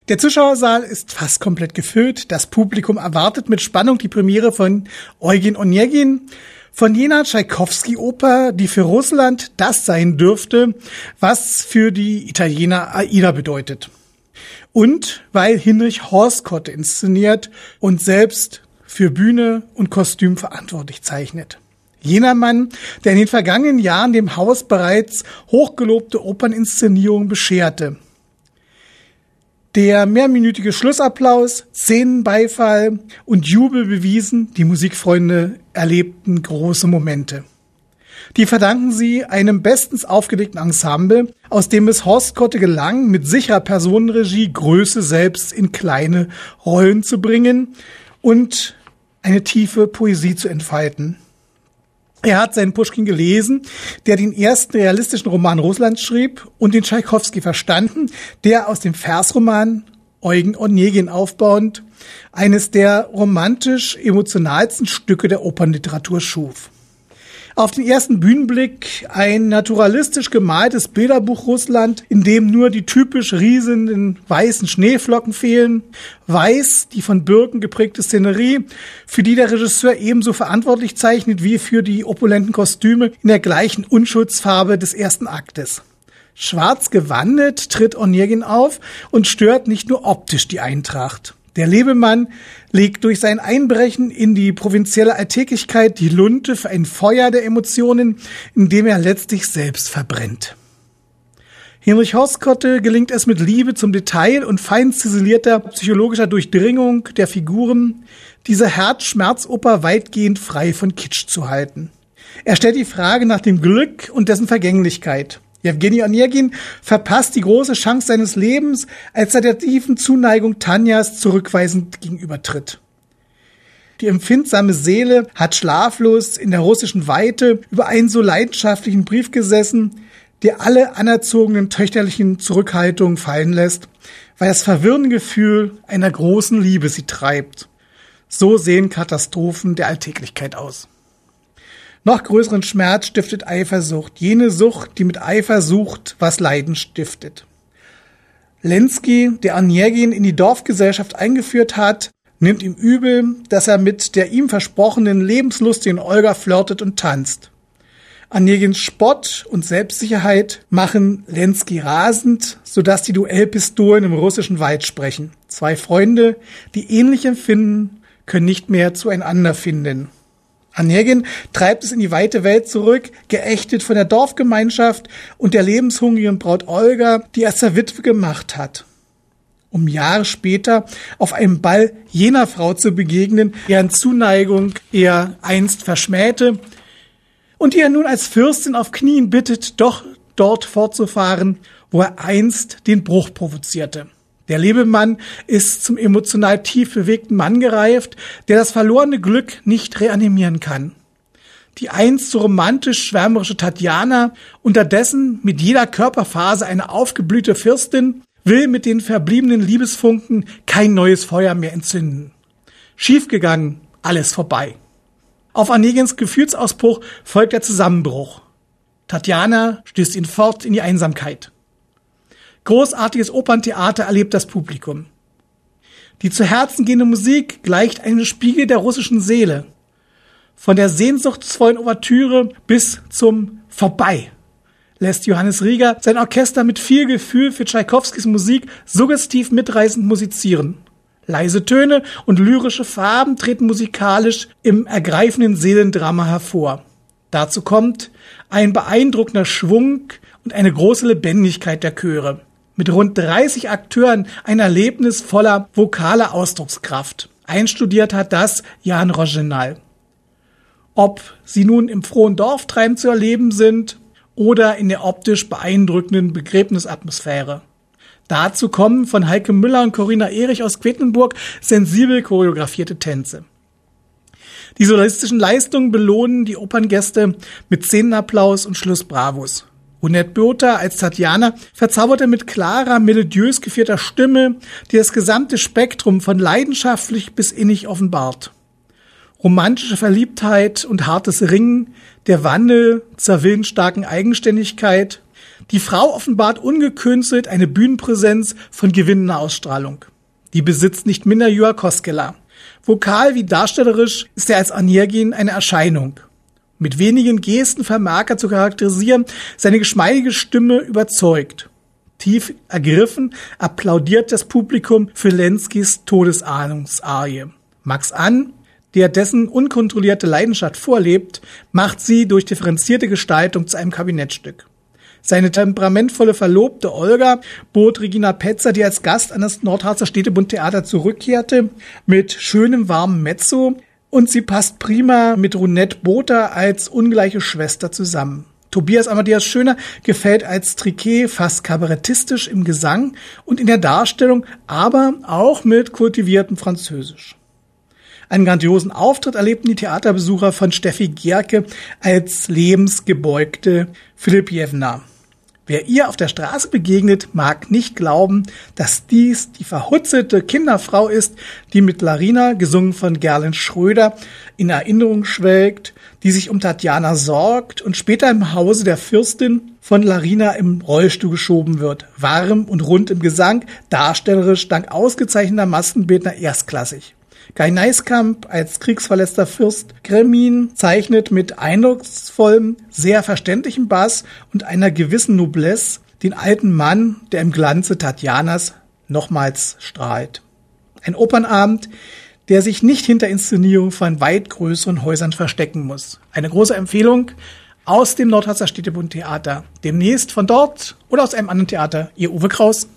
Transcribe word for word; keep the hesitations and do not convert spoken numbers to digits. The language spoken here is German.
Der Zuschauersaal ist fast komplett gefüllt. Das Publikum erwartet mit Spannung die Premiere von Eugen Onegin, von jener Tschaikowski-Oper, die für Russland das sein dürfte, was für die Italiener Aida bedeutet. Und weil Hinrich Horschotte inszeniert und selbst für Bühne und Kostüm verantwortlich zeichnet. Jener Mann, der in den vergangenen Jahren dem Haus bereits hochgelobte Operninszenierungen bescherte. Der mehrminütige Schlussapplaus, Szenenbeifall und Jubel bewiesen, die Musikfreunde erlebten große Momente. Die verdanken sie einem bestens aufgelegten Ensemble, aus dem es Horschotte gelang, mit sicherer Personenregie Größe selbst in kleine Rollen zu bringen und eine tiefe Poesie zu entfalten. Er hat seinen Puschkin gelesen, der den ersten realistischen Roman Russlands schrieb, und den Tschaikowski verstanden, der aus dem Versroman Eugen Onegin aufbauend eines der romantisch emotionalsten Stücke der Opernliteratur schuf. Auf den ersten Bühnenblick ein naturalistisch gemaltes Bilderbuch Russland, in dem nur die typisch riesenden weißen Schneeflocken fehlen, weiß die von Birken geprägte Szenerie, für die der Regisseur ebenso verantwortlich zeichnet wie für die opulenten Kostüme in der gleichen Unschuldsfarbe des ersten Aktes. Schwarz gewandet tritt Onegin auf und stört nicht nur optisch die Eintracht. Der Lebemann legt durch sein Einbrechen in die provinzielle Alltäglichkeit die Lunte für ein Feuer der Emotionen, in dem er letztlich selbst verbrennt. Hinrich Horschotte gelingt es mit Liebe zum Detail und fein ziselierter psychologischer Durchdringung der Figuren, diese Herz-Schmerz-Oper weitgehend frei von Kitsch zu halten. Er stellt die Frage nach dem Glück und dessen Vergänglichkeit. Jewgeni Onegin verpasst die große Chance seines Lebens, als er der tiefen Zuneigung Tanjas zurückweisend gegenübertritt. Die empfindsame Seele hat schlaflos in der russischen Weite über einen so leidenschaftlichen Brief gesessen, der alle anerzogenen töchterlichen Zurückhaltungen fallen lässt, weil das verwirrende Gefühl einer großen Liebe sie treibt. So sehen Katastrophen der Alltäglichkeit aus. Noch größeren Schmerz stiftet Eifersucht, jene Sucht, die mit Eifer sucht, was Leiden stiftet. Lenski, der Onegin in die Dorfgesellschaft eingeführt hat, nimmt ihm übel, dass er mit der ihm versprochenen lebenslustigen Olga flirtet und tanzt. Onegins Spott und Selbstsicherheit machen Lenski rasend, sodass die Duellpistolen im russischen Wald sprechen. Zwei Freunde, die ähnlich empfinden, können nicht mehr zueinander finden. Onegin treibt es in die weite Welt zurück, geächtet von der Dorfgemeinschaft und der lebenshungrigen Braut Olga, die er zur Witwe gemacht hat. Um Jahre später auf einem Ball jener Frau zu begegnen, deren Zuneigung er einst verschmähte und die er nun als Fürstin auf Knien bittet, doch dort fortzufahren, wo er einst den Bruch provozierte. Der Lebemann ist zum emotional tief bewegten Mann gereift, der das verlorene Glück nicht reanimieren kann. Die einst so romantisch schwärmerische Tatjana, unterdessen mit jeder Körperphase eine aufgeblühte Fürstin, will mit den verbliebenen Liebesfunken kein neues Feuer mehr entzünden. Schiefgegangen, alles vorbei. Auf Onegins Gefühlsausbruch folgt der Zusammenbruch. Tatjana stößt ihn fort in die Einsamkeit. Großartiges Operntheater erlebt das Publikum. Die zu Herzen gehende Musik gleicht einem Spiegel der russischen Seele. Von der sehnsuchtsvollen Ouvertüre bis zum Vorbei lässt Johannes Rieger sein Orchester mit viel Gefühl für Tschaikowskis Musik suggestiv mitreißend musizieren. Leise Töne und lyrische Farben treten musikalisch im ergreifenden Seelendrama hervor. Dazu kommt ein beeindruckender Schwung und eine große Lebendigkeit der Chöre. Mit rund dreißig Akteuren ein Erlebnis voller vokaler Ausdruckskraft. Einstudiert hat das Jan Rozenal. Ob sie nun im frohen Dorftreiben zu erleben sind oder in der optisch beeindruckenden Begräbnisatmosphäre. Dazu kommen von Heike Müller und Corinna Erich aus Quedlinburg sensibel choreografierte Tänze. Die solistischen Leistungen belohnen die Operngäste mit Szenenapplaus und Schlussbravos. Runette Botha als Tatjana verzauberte mit klarer, melodiös geführter Stimme, die das gesamte Spektrum von leidenschaftlich bis innig offenbart. Romantische Verliebtheit und hartes Ringen, der Wandel zur willensstarken Eigenständigkeit, Die Frau offenbart ungekünstelt eine Bühnenpräsenz von gewinnender Ausstrahlung. Die besitzt nicht minder Juha Koskela. Vokal wie darstellerisch ist er als Onegin eine Erscheinung. Mit wenigen Gesten vermag er zu charakterisieren, seine geschmeidige Stimme überzeugt. Tief ergriffen applaudiert das Publikum für Lenskys Todesahnungsarie. Max An, der dessen unkontrollierte Leidenschaft vorlebt, macht sie durch differenzierte Gestaltung zu einem Kabinettstück. Seine temperamentvolle Verlobte Olga bot Regina Petzer, die als Gast an das Nordharzer Städtebundtheater zurückkehrte, mit schönem warmem Mezzo, und sie passt prima mit Runette Botha als ungleiche Schwester zusammen. Tobias Amadeus Schöner gefällt als Triquet fast kabarettistisch im Gesang und in der Darstellung, aber auch mit kultiviertem Französisch. Einen grandiosen Auftritt erlebten die Theaterbesucher von Steffi Gierke als lebensgebeugte Filipjewna. Wer ihr auf der Straße begegnet, mag nicht glauben, dass dies die verhutzelte Kinderfrau ist, die mit Larina, gesungen von Gerlin Schröder, in Erinnerung schwelgt, die sich um Tatjana sorgt und später im Hause der Fürstin von Larina im Rollstuhl geschoben wird. Warm und rund im Gesang, darstellerisch dank ausgezeichneter Maskenbildner erstklassig. Guy Neiskamp als kriegsverletzter Fürst Gremin zeichnet mit eindrucksvollem, sehr verständlichem Bass und einer gewissen Noblesse den alten Mann, der im Glanze Tatjanas nochmals strahlt. Ein Opernabend, der sich nicht hinter Inszenierung von weit größeren Häusern verstecken muss. Eine große Empfehlung aus dem Nordharzer Städtebundtheater. Demnächst von dort oder aus einem anderen Theater. Ihr Uwe Kraus.